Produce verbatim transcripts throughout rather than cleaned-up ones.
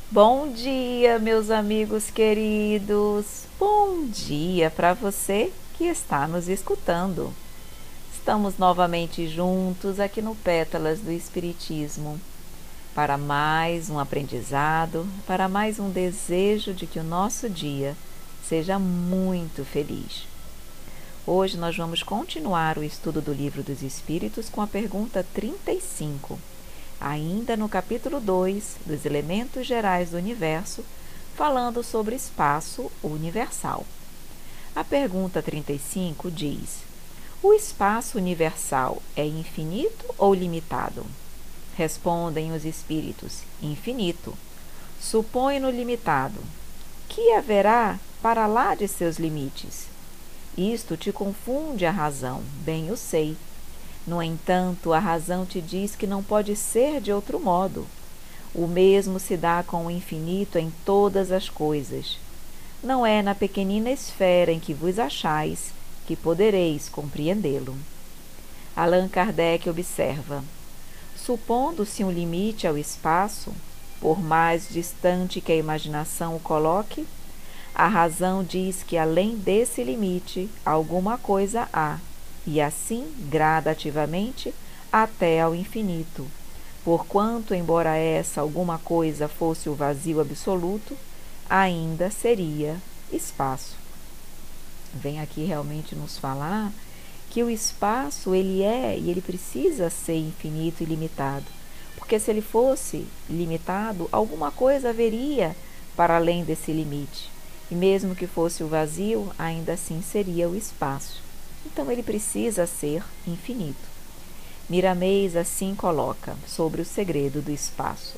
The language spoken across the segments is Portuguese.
Bom dia, meus amigos queridos. Bom dia para você que está nos escutando. Estamos novamente juntos aqui no Pétalas do Espiritismo para mais um aprendizado, para mais um desejo de que o nosso dia seja muito feliz. Hoje nós vamos continuar o estudo do Livro dos Espíritos com a pergunta trinta e cinco. Ainda no capítulo dois dos Elementos Gerais do Universo, falando sobre espaço universal. A pergunta trinta e cinco diz: o espaço universal é infinito ou limitado? Respondem os espíritos: infinito. Supõe-no limitado. Que haverá para lá de seus limites? Isto te confunde a razão, bem o sei. No entanto, a razão te diz que não pode ser de outro modo. O mesmo se dá com o infinito em todas as coisas. Não é na pequenina esfera em que vos achais que podereis compreendê-lo. Allan Kardec observa: supondo-se um limite ao espaço, por mais distante que a imaginação o coloque, a razão diz que além desse limite alguma coisa há, e assim gradativamente até ao infinito, porquanto, embora essa alguma coisa fosse o vazio absoluto, ainda seria espaço. Vem aqui realmente nos falar que o espaço ele é e ele precisa ser infinito e limitado, porque se ele fosse limitado, alguma coisa haveria para além desse limite, e mesmo que fosse o vazio, ainda assim seria o espaço. Então ele precisa ser infinito. Miramês assim coloca sobre o segredo do espaço: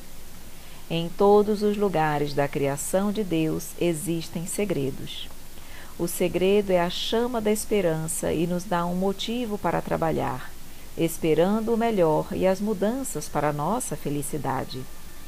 em todos os lugares da criação de Deus existem segredos. O segredo é a chama da esperança e nos dá um motivo para trabalhar, esperando o melhor e as mudanças para a nossa felicidade.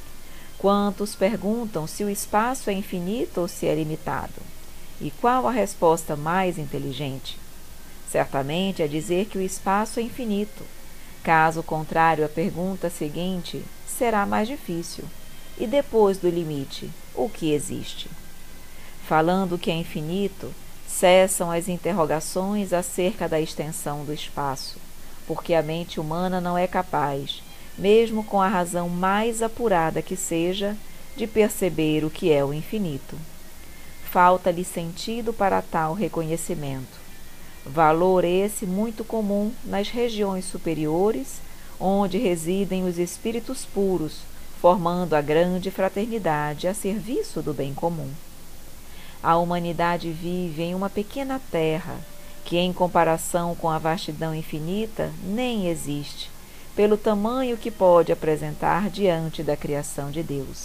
Quantos perguntam se o espaço é infinito ou se é limitado? E qual a resposta mais inteligente? Certamente é dizer que o espaço é infinito. Caso contrário, a pergunta seguinte será mais difícil: e depois do limite, o que existe? Falando que é infinito, cessam as interrogações acerca da extensão do espaço, porque a mente humana não é capaz, mesmo com a razão mais apurada que seja, de perceber o que é o infinito. Falta-lhe sentido para tal reconhecimento. Valor esse muito comum nas regiões superiores, onde residem os espíritos puros, formando a grande fraternidade a serviço do bem comum. A humanidade vive em uma pequena terra, que em comparação com a vastidão infinita nem existe, pelo tamanho que pode apresentar diante da criação de Deus.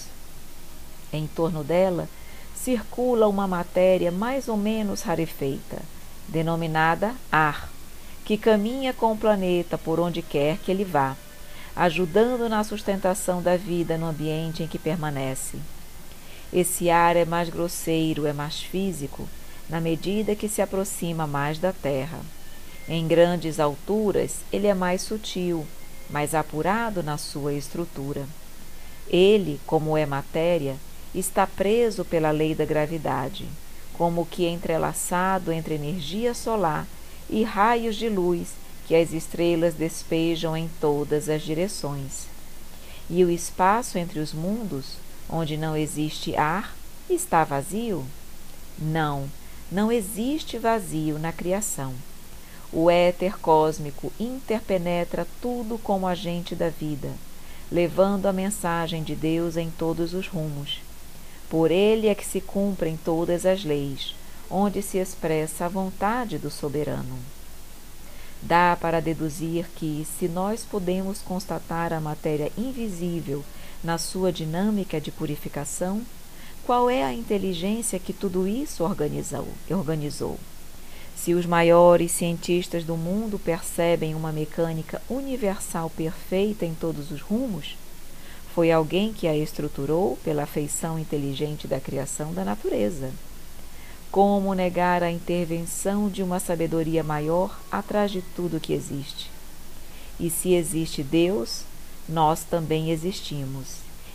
Em torno dela circula uma matéria mais ou menos rarefeita, denominada ar, que caminha com o planeta por onde quer que ele vá, ajudando na sustentação da vida no ambiente em que permanece. Esse ar é mais grosseiro, é mais físico, na medida que se aproxima mais da Terra. Em grandes alturas, ele é mais sutil, mais apurado na sua estrutura. Ele, como é matéria, está preso pela lei da gravidade, como que entrelaçado entre energia solar e raios de luz que as estrelas despejam em todas as direções. E o espaço entre os mundos, onde não existe ar, está vazio? Não, não existe vazio na criação. O éter cósmico interpenetra tudo como agente da vida, levando a mensagem de Deus em todos os rumos. Por ele é que se cumprem todas as leis, onde se expressa a vontade do soberano. Dá para deduzir que, se nós podemos constatar a matéria invisível na sua dinâmica de purificação, qual é a inteligência que tudo isso organizou? organizou? Se os maiores cientistas do mundo percebem uma mecânica universal perfeita em todos os rumos, foi alguém que a estruturou pela feição inteligente da criação da natureza. Como negar a intervenção de uma sabedoria maior atrás de tudo que existe? E se existe Deus, nós também existimos.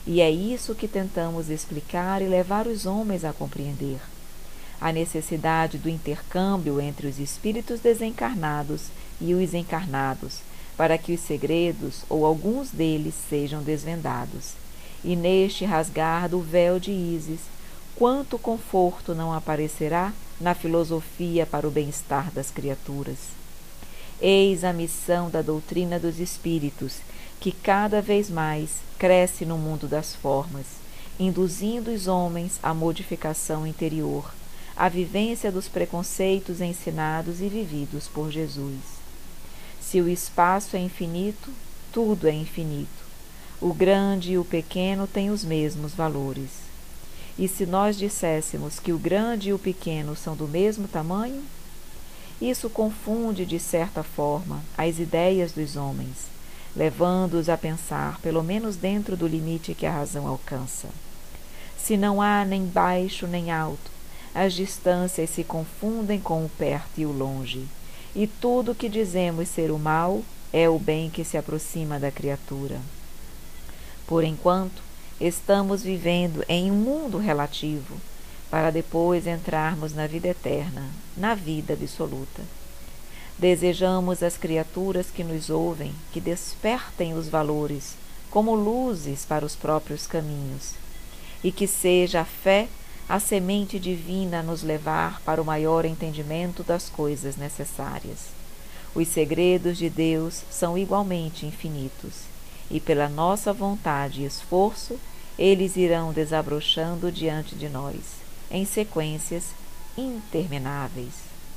E é isso que tentamos explicar e levar os homens a compreender. A necessidade do intercâmbio entre os espíritos desencarnados e os encarnados, para que os segredos, ou alguns deles, sejam desvendados. E neste rasgar do véu de Ísis, quanto conforto não aparecerá na filosofia para o bem-estar das criaturas. Eis a missão da doutrina dos espíritos, que cada vez mais cresce no mundo das formas, induzindo os homens à modificação interior, à vivência dos preconceitos ensinados e vividos por Jesus. Se o espaço é infinito, tudo é infinito. O grande e o pequeno têm os mesmos valores. E se nós disséssemos que o grande e o pequeno são do mesmo tamanho? Isso confunde, de certa forma, as ideias dos homens, levando-os a pensar, pelo menos dentro do limite que a razão alcança. Se não há nem baixo nem alto, as distâncias se confundem com o perto e o longe, e tudo o que dizemos ser o mal é o bem que se aproxima da criatura. Por enquanto, estamos vivendo em um mundo relativo, para depois entrarmos na vida eterna, na vida absoluta. Desejamos às criaturas que nos ouvem que despertem os valores como luzes para os próprios caminhos, e que seja a fé a semente divina a nos levar para o maior entendimento das coisas necessárias. Os segredos de Deus são igualmente infinitos, e pela nossa vontade e esforço, eles irão desabrochando diante de nós, em sequências intermináveis.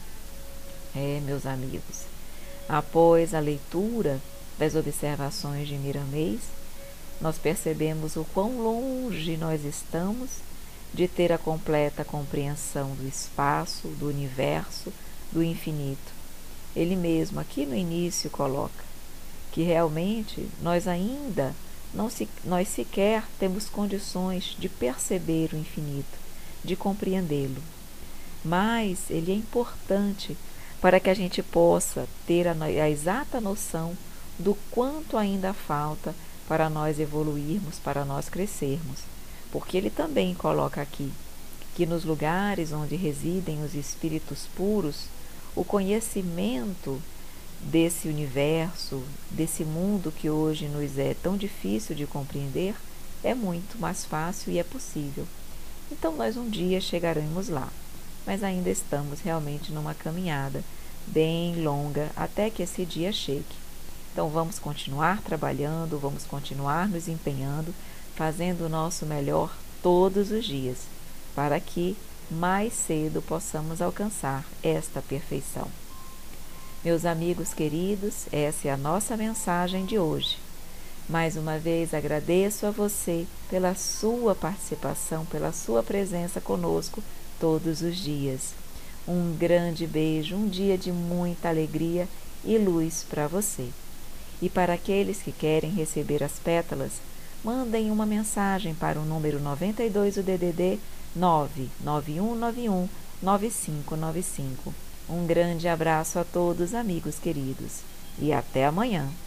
É, meus amigos, após a leitura das observações de Miramês, nós percebemos o quão longe nós estamos de ter a completa compreensão do espaço, do universo, do infinito. Ele mesmo aqui no início coloca que realmente nós ainda não se, nós sequer temos condições de perceber o infinito, de compreendê-lo. Mas ele é importante para que a gente possa ter a, a exata noção do quanto ainda falta para nós evoluirmos, para nós crescermos. Porque ele também coloca aqui que nos lugares onde residem os espíritos puros, o conhecimento desse universo, desse mundo que hoje nos é tão difícil de compreender, é muito mais fácil e é possível. Então nós um dia chegaremos lá, mas ainda estamos realmente numa caminhada bem longa até que esse dia chegue. Então vamos continuar trabalhando, vamos continuar nos empenhando, fazendo o nosso melhor todos os dias, para que mais cedo possamos alcançar esta perfeição. Meus amigos queridos, essa é a nossa mensagem de hoje. Mais uma vez agradeço a você pela sua participação, pela sua presença conosco todos os dias. Um grande beijo, um dia de muita alegria e luz para você. E para aqueles que querem receber as pétalas, mandem uma mensagem para o número noventa e dois, o D D D nove nove um nove um nove cinco nove cinco. Um grande abraço a todos, amigos queridos, e até amanhã.